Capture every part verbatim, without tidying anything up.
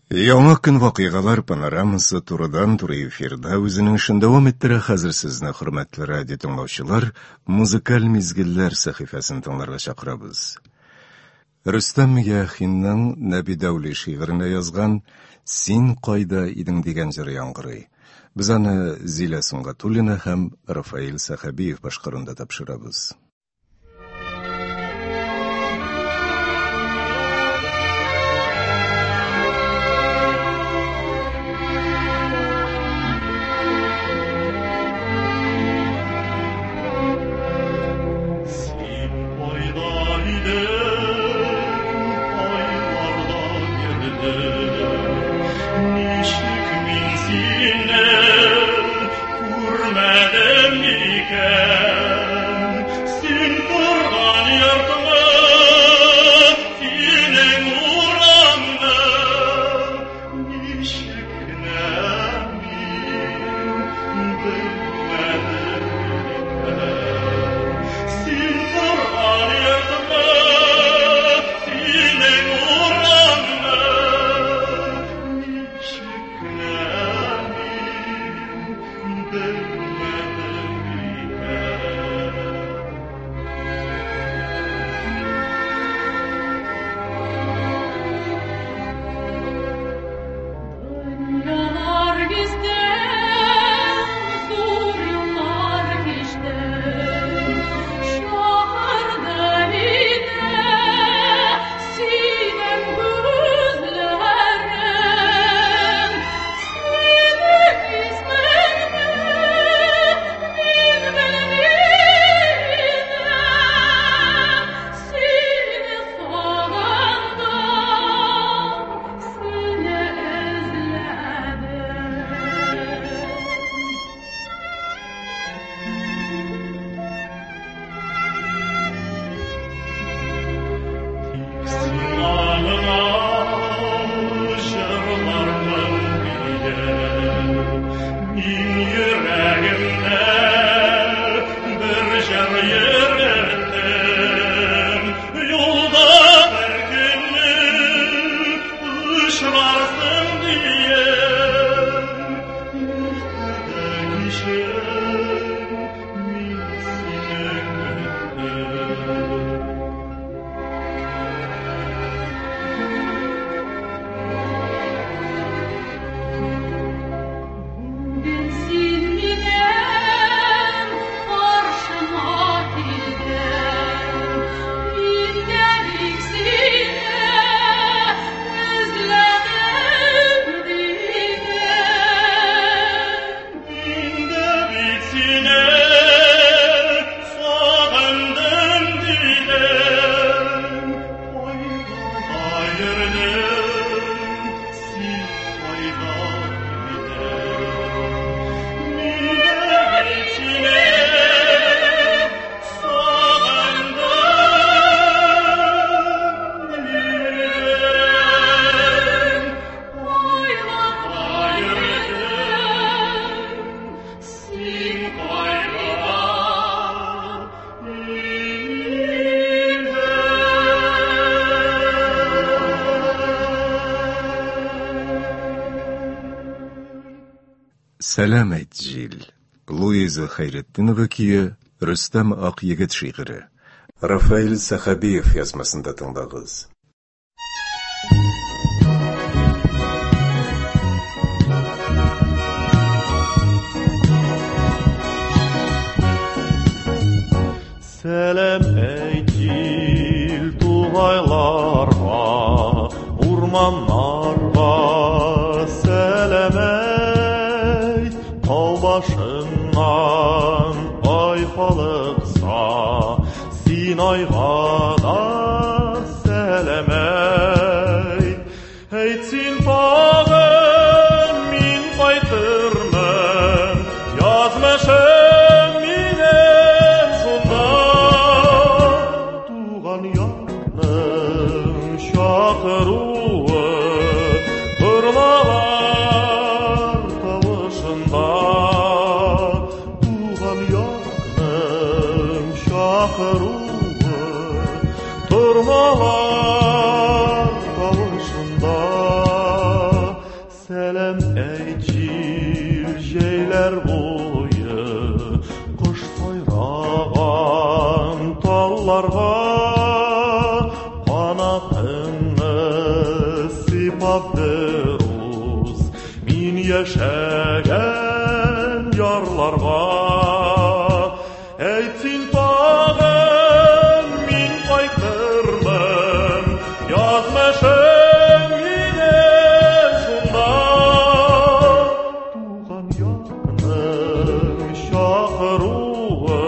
Яңа көн вакыйгалар панорамасы турыдан туры эфирда үзенең эшен дәвам иттерә. Хәзер сезне, хөрмәтле радио тыңлаучылар, музыкаль мизгелләр сәхифәсен тыңларга чакырабыз. Рөстәм Мияхинның Нәби Дәүли шигыренә язган «Син кайда идең» дигән җыры яңгырый. Без аны Зилә Сунгатуллина һәм Рафаил Сахабиев башкаруда тапшырабыз. Сәлам әйт җил. Луиза Хайретдинова көе, Рөстәм Ак егет шигыре. Рафаил Сахабиев язмасында тыңдагыз. Сәлам әйт җил тугайларга, урманнарга, сәлам тау башыннан ай халыкса, син айга да сәлам әйт. Әйт син тагын мин кайтырмын, язмышым минем шунда. Туган якның чакыруы, бырлар тавышында. Туган якның чакыруы, turmalar kavuşunda. Selam eyçil jeyler boyu Kuş sayrağan tallarga Kanatını sipap beruz Min yaşagan yarlarga Eytsin tağım min qaytırmın Yazmışım yine şunda Tuğan yanın şakıruğu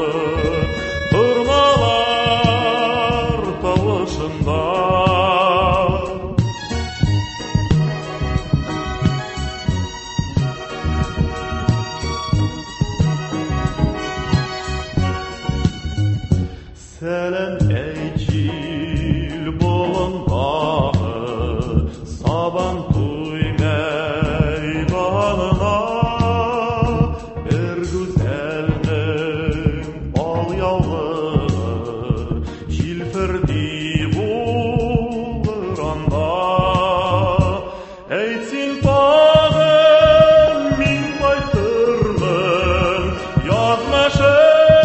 Tırnalar tavışında Selam eyçil bolundağı Saban tuy meydanına Bir güzelnin al yavğı Jilfirdi bulur anda Eytsin tağım min qaytırmın Yazmışım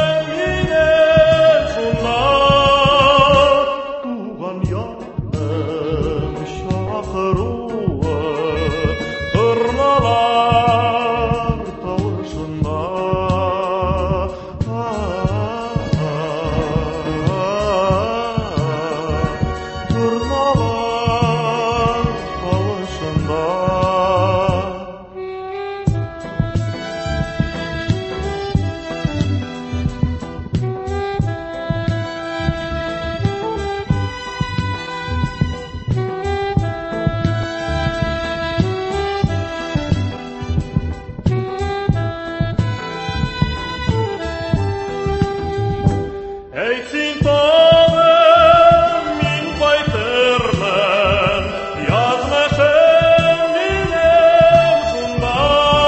Eytsin tağım min qaytırmın Yazmışım dinem şunda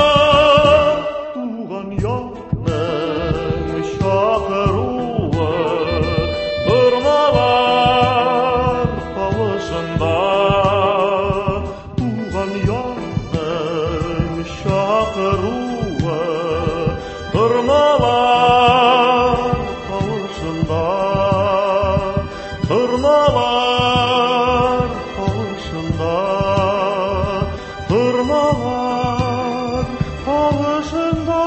Tuğan yanın şakıruğu Tırnalar tavışında Tuğan yanın şakıruğu Tırnalar Tırnalar tavışında Tırnalar tavışında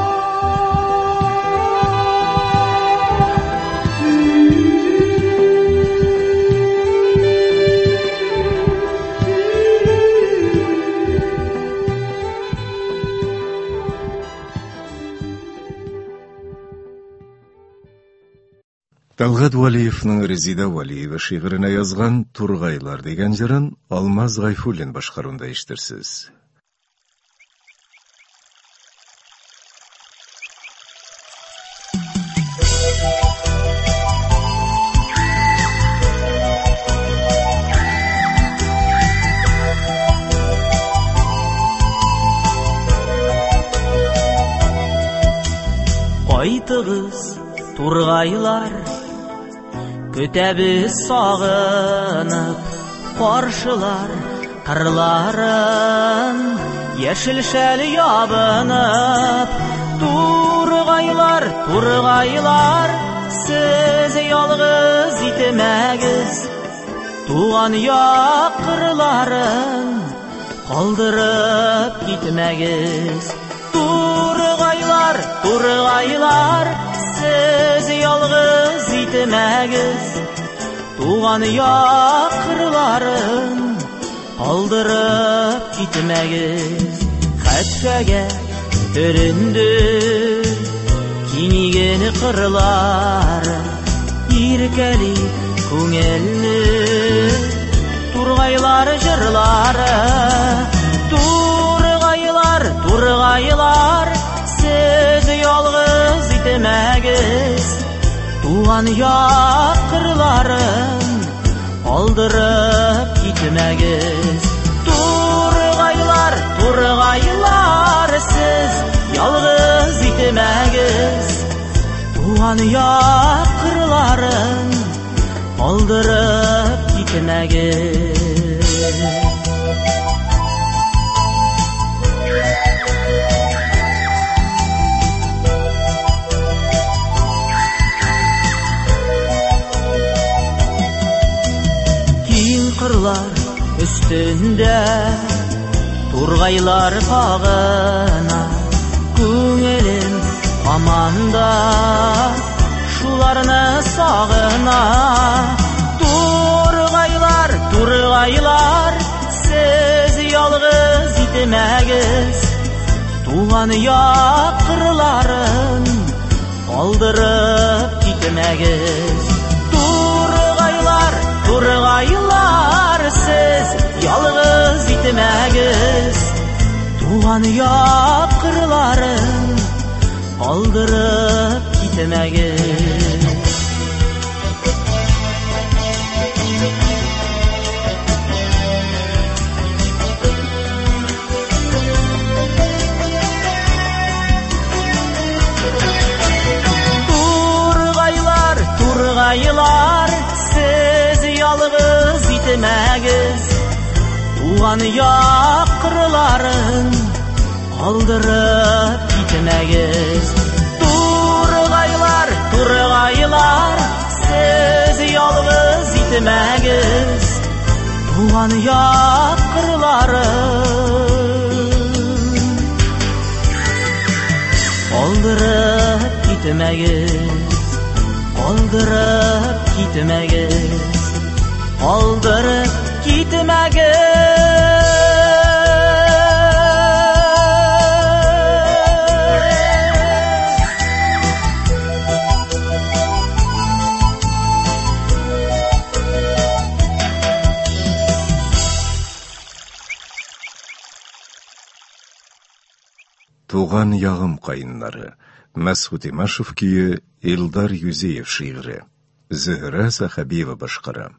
Талғат Валиевнің Резида Валиева шиғырына язған Турғайлар деген жырын Алмаз Ғайфуллин башқаруында естірсіз. Қайтығыз Турғайлар Көтәбіз сағынып, қаршылар қырларын, Ешіл шәл ябынып, Турғайлар, Турғайлар, Сіз ялғыз итмәгіз, Туған яқ қырларын, Қалдырып кетмәгіз. Турғайлар, Турғайлар, Сіз ялғыз итмәгіз, Туған яқ қырларын қалдырып кетмәгіз. Хәтфәгә түрінді кенеген қырлары, Иркәли көңелі Турғайлар жырлары. Турғайлар, Турғайлар, Сіз ялғыз итмәгіз, Туған яқ қырларын қалдырып кетмәгіз. Турғайлар, Турғайлар, Сіз ялғыз итмәгіз, Туған яқ қырларын қалдырып кетмәгіз. Turgaylar kağına Күңелім аманда Шуларны сағына Turgaylar, turgaylar Siz yalğız итмәгез Туган якырларын Алдырып китмәгез Turgaylar, turgaylar Siz yalğız итмәгез Туган якырларын Алдырып китмәгез Turgaylar, turgaylar Siz yalğız итмәгез Туган якырларын Алдырып китмәгез Turgaylar, turgaylar Siz yalğız итмәгез Туган якырларын Алдырып китмәгез Алдырып китмәгез Алдырып китмәгез Туган ягым кайыннары. Мәсғут Имашев күйі, Илдар Юзеев шиғыры. Зөһрә Сахабиева башқара.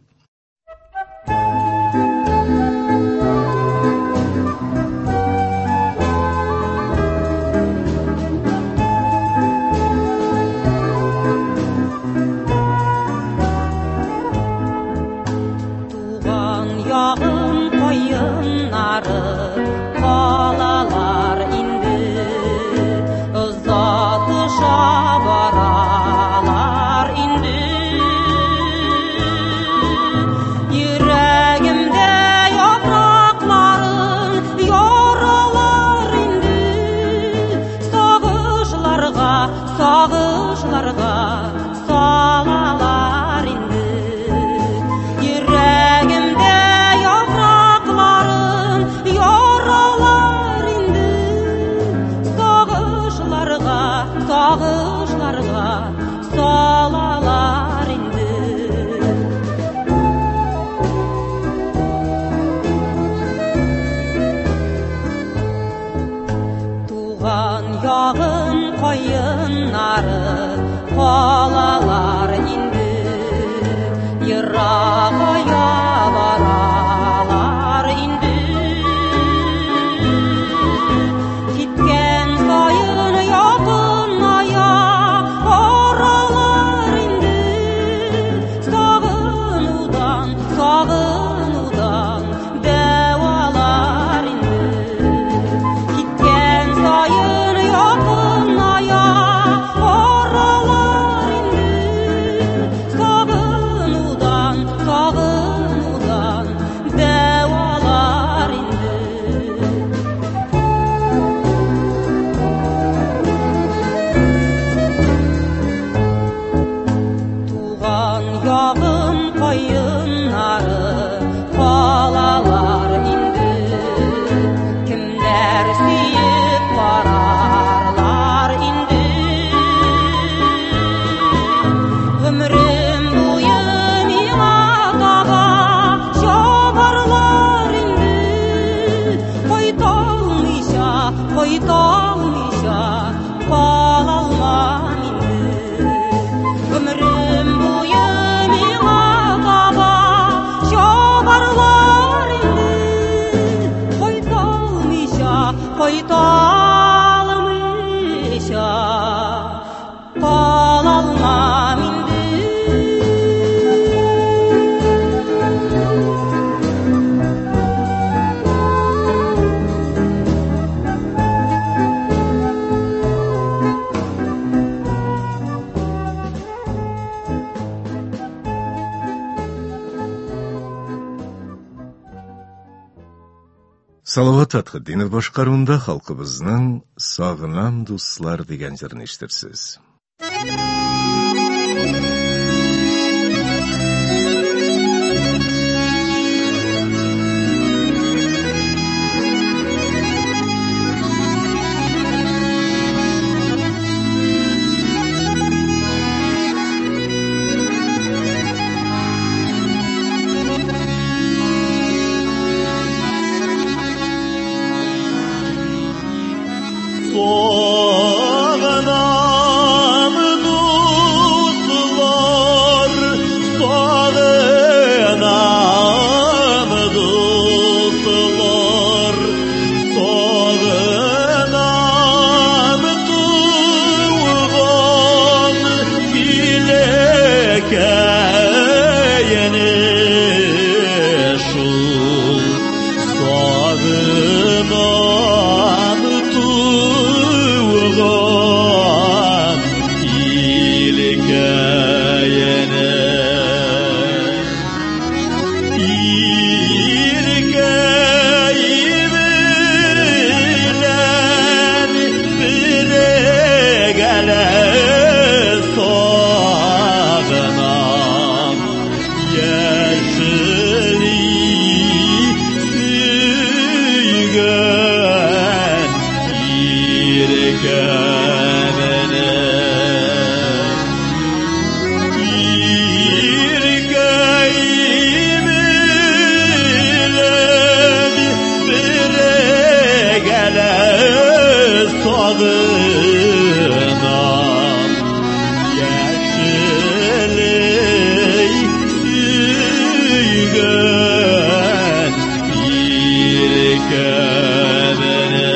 Туган ягым кайыннары Калалар инде Озатыша баралар инде Йөрәгемдә яфракларын яралар инде Сагышларга, сагышларга салалар инде Йөрәгемдә яфракларын яралар инде Сагышларга, сагышларга салалар инде Туган ягым кайыннары калалар инде Ерагая баралар инде Киткән сайын якыная баралар инде Сагынудан, сагынудан дәвалар инде Киткән сайын якыная баралар инде Сагынудан, сагынудан дәвалар инде Туган ягым кайыннары калалар инде Кемнәр сөеп барарлар инде Гомрем буе миңа таба чабарлар инде Кайталмыйча, кайталмыйча калалмам инде Гомрем буе миңа таба чабарлар инде Кайталмыйча, кайталмыйча калалмам инде Salavat Atxıddinov boshqaruvida xalqimizning "Sog'inam do'stlar" degan jirini eshitibsiz. Sağınam dostlar, sağınam dostlar, sağınam tuğan dilekeyeni şul, sağınam tuğan ilkeyene ilkeyi bilen biregele sağınam yeşili süygen irkemene irkeyi bilen biregele sağınam yeşili süygen irkemene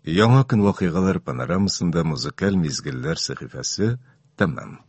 Яңа көн вакыйгалар панорамасында музыкаль мизгелләр сәхифәсе тәмам.